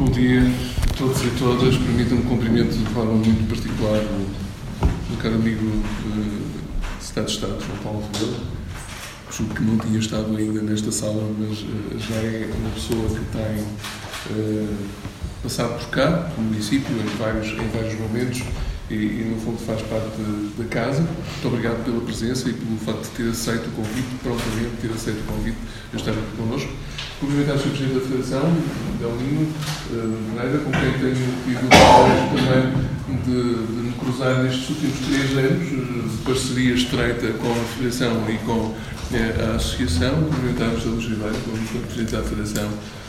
Bom dia a todos e todas. Permitam-me cumprimento de forma muito particular o caro amigo Secretário de Estado, João Paulo Rebelo. Julgo que não tinha estado ainda nesta sala, mas já é uma pessoa que tem passado por cá, no município, em vários momentos, e no fundo faz parte da casa. Muito obrigado pela presença e pelo facto de ter aceito o convite, prontamente ter aceito o convite de estar aqui connosco. Cumprimentar o Sr. Presidente da Federação, Delino Moreira, com quem tenho tido o prazer também de me cruzar nestes últimos 3 anos, de parceria estreita com a Federação e com a Associação. Cumprimentar o Sr. Luís Ribeiro, como Sr. Presidente da Federação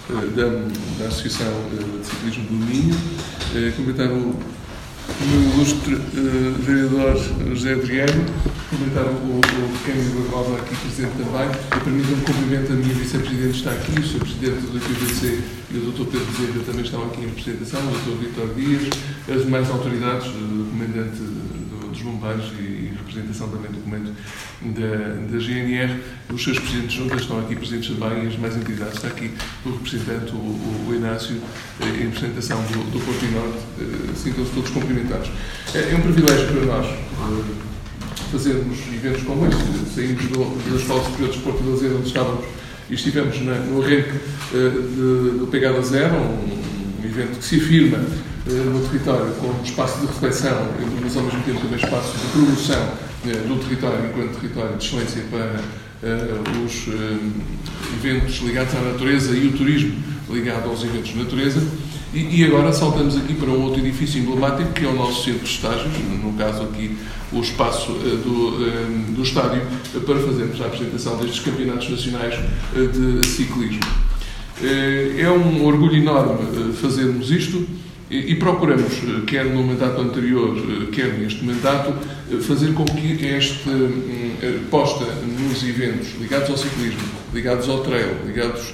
da Associação de Ciclismo do Minho. Cumprimentar o meu ilustre vereador José Adriano, cumprimentar o Câmara Barbosa aqui presente também, e permitam-me cumprimento a minha vice-presidente está aqui, o Sr. Presidente do IPVC e o Dr. Pedro Bezerra também estão aqui em representação, o Dr. Vítor Dias, as demais autoridades, o Comandante dos Bombeiros e representação também do Comando da GNR, os seus Presidentes de Juntas estão aqui presentes também e as demais entidades. Está aqui o representante, o Inácio, em representação do Porto e Norte, sintam-se todos cumprimentados. É um privilégio para nós fazermos eventos como este. Saímos da Escola Superior de Desporto e Lazer, onde estávamos e estivemos no arranque do Pegada Zero, um evento que se afirma no território como espaço de reflexão, mas ao mesmo tempo também espaço de promoção do território enquanto território de excelência para os eventos ligados à natureza e o turismo ligado aos eventos de natureza. E agora saltamos aqui para um outro edifício emblemático, que é o nosso centro de estágios, no caso aqui o espaço do estádio, para fazermos a apresentação destes campeonatos nacionais de ciclismo. É um orgulho enorme fazermos isto e procuramos, quer no mandato anterior, quer neste mandato, fazer com que esta posta nos eventos ligados ao ciclismo, ligados ao trail, ligados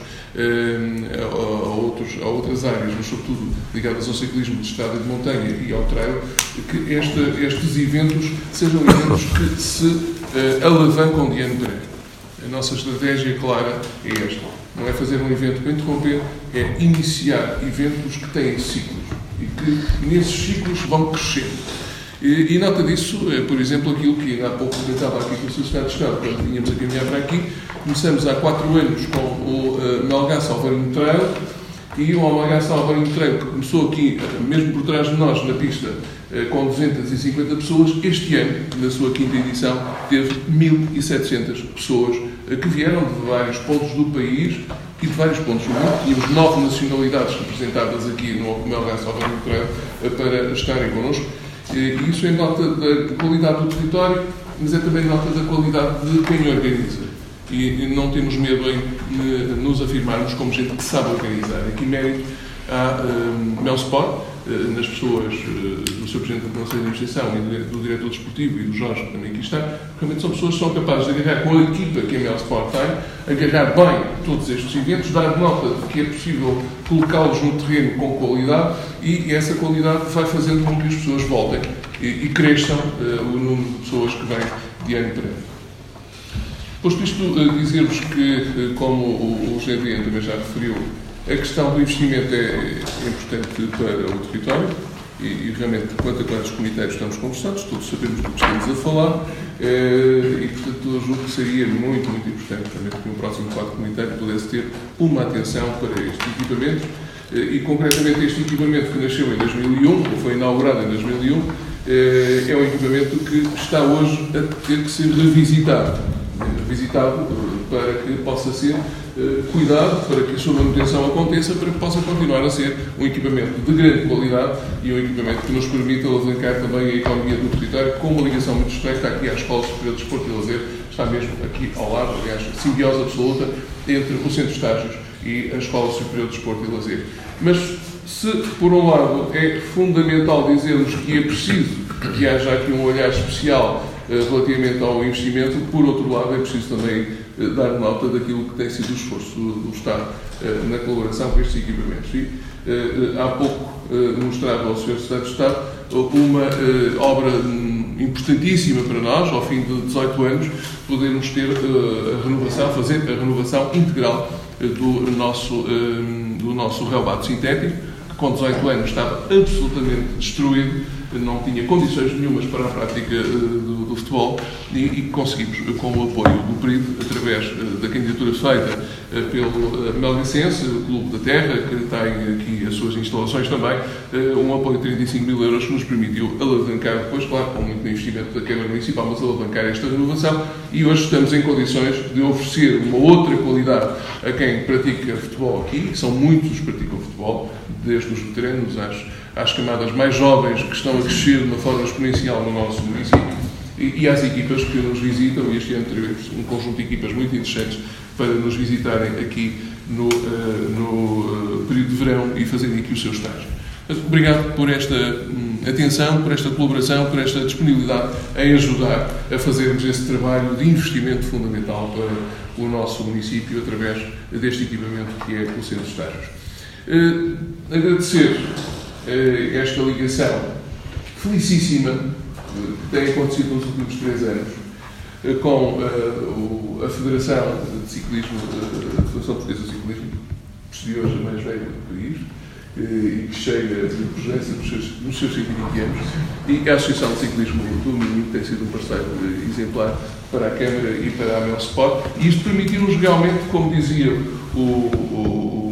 a outras áreas, mas sobretudo ligadas ao ciclismo de estrada de montanha e ao trail, que estes eventos sejam eventos que se alavancam de ano para ano. A nossa estratégia clara é esta. Não é fazer um evento para interromper, é iniciar eventos que têm ciclos e que nesses ciclos vão crescendo. E nota disso, por exemplo, aquilo que ainda há pouco comentava aqui com o Sr. Secretário de Estado, quando tínhamos a caminhar para aqui. Começamos há 4 anos com o Melgaço Alvarinho Trail, e o Melgaço Alvarinho Trail, que começou aqui, mesmo por trás de nós, na pista, com 250 pessoas, este ano, na sua 5ª edição, teve 1.700 pessoas que vieram de vários pontos do país e de vários pontos do mundo. Tínhamos 9 nacionalidades representadas aqui no Melgaço Alvarinho Trail para estarem connosco. E isso é nota da qualidade do território, mas é também nota da qualidade de quem organiza. E não temos medo em nos afirmarmos como gente que sabe organizar. Aqui mérito à Melsport, nas pessoas do Sr. Presidente do Conselho de Administração e do Diretor Desportivo e do Jorge, que também aqui está. Realmente são pessoas que são capazes de agarrar com a equipa que a Melsport tem, agarrar bem todos estes eventos, dar nota de que é possível colocá-los no terreno com qualidade, e essa qualidade vai fazendo com que as pessoas voltem e cresçam o número de pessoas que vêm de ano para ano. Posto isto, dizer-vos que, como o GDN também já referiu, a questão do investimento é importante para o território e realmente, quanto a quantos comitês estamos conversados, todos sabemos do que estamos a falar, e, portanto, eu julgo que seria muito, muito importante também que no próximo quadro comunitário pudesse ter uma atenção para estes equipamentos, e concretamente este equipamento que nasceu em 2001, ou foi inaugurado em 2001, é um equipamento que está hoje a ter que ser revisitado para que possa ser cuidado, para que a sua manutenção aconteça, para que possa continuar a ser um equipamento de grande qualidade e um equipamento que nos permita alavancar também a economia do território, com uma ligação muito estreita aqui à Escola Superior de Desporto e Lazer, está mesmo aqui ao lado, aliás, simbiose absoluta entre o Centro de Estágios e a Escola Superior de Desporto e Lazer. Mas se, por um lado, é fundamental dizermos que é preciso que haja aqui um olhar especial relativamente ao investimento, por outro lado, é preciso também dar nota daquilo que tem sido o esforço do Estado na colaboração com estes equipamentos. E há pouco mostrava ao Sr. Secretário de Estado uma obra importantíssima para nós, ao fim de 18 anos, podermos ter a renovação, fazer a renovação integral do nosso relvado sintético, que com 18 anos estava absolutamente destruído, não tinha condições nenhumas para a prática do futebol e conseguimos, com o apoio do PRID, através da candidatura feita pelo Melvicense, o Clube da Terra, que tem aqui as suas instalações também, um apoio de 35 mil euros que nos permitiu alavancar, depois, claro, com muito investimento da Câmara Municipal, mas alavancar esta renovação, e hoje estamos em condições de oferecer uma outra qualidade a quem pratica futebol aqui, que são muitos os que praticam futebol, desde os veteranos às camadas mais jovens que estão a crescer de uma forma exponencial no nosso município, e às equipas que nos visitam, e este ano teremos um conjunto de equipas muito interessantes para nos visitarem aqui no período de verão e fazerem aqui o seu estágio. Obrigado por esta atenção, por esta colaboração, por esta disponibilidade em ajudar a fazermos esse trabalho de investimento fundamental para o nosso município através deste equipamento que é o Centro de Estágios. Agradecer esta ligação felicíssima que tem acontecido nos últimos 3 anos com a Federação de Ciclismo, a Federação Portuguesa de Ciclismo, por ser hoje a mais velha do país, e que chega de presença nos seus 120 anos, e a Associação de Ciclismo do Minho tem sido um parceiro exemplar para a Câmara e para a Melsport, e isto permitiu-nos realmente, como dizia o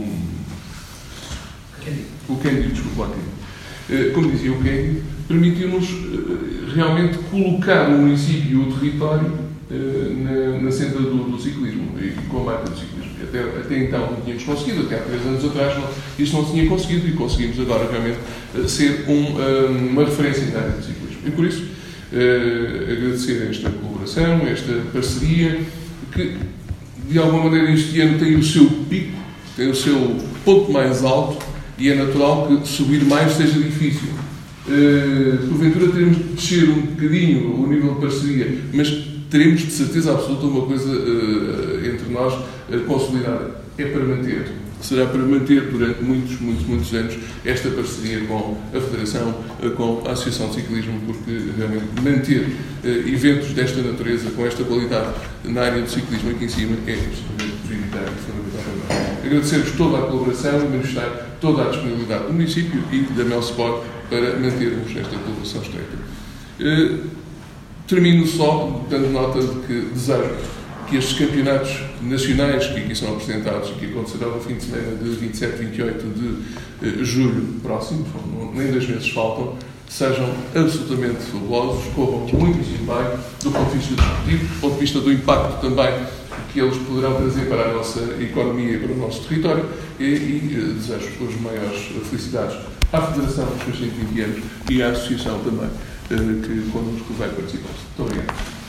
Cândido, desculpa, como dizia o Cândido, permitiu-nos realmente colocar o município e o território na senda do ciclismo e com a marca do ciclismo. Até então não tínhamos conseguido, até há 3 anos atrás isto não se tinha conseguido, e conseguimos agora realmente ser uma referência na área do ciclismo. E por isso agradecer esta colaboração, esta parceria, que de alguma maneira este ano tem o seu pico, tem o seu ponto mais alto, e é natural que subir mais seja difícil. Porventura teremos de descer um bocadinho o nível de parceria, mas teremos de certeza absoluta uma coisa entre nós consolidada. É para manter. Será para manter durante muitos anos esta parceria com a Federação, com a Associação de Ciclismo, porque realmente manter eventos desta natureza, com esta qualidade na área do ciclismo aqui em cima, é absolutamente prioritário e fundamental. Agradecer-vos toda a colaboração e manifestar toda a disponibilidade do município e da Melsport para mantermos esta colaboração estreita. Termino só dando nota de que desejo que estes campeonatos nacionais que aqui são apresentados e que acontecerão no fim de semana de 27 e 28 de julho próximo, nem 2 meses faltam, sejam absolutamente fabulosos, corram muitíssimo bem do ponto de vista desportivo, do ponto de vista do impacto também que eles poderão trazer para a nossa economia e para o nosso território, e desejo as maiores felicidades à Federação dos seus 120 anos e à Associação também, que connosco vai participar. Muito obrigado.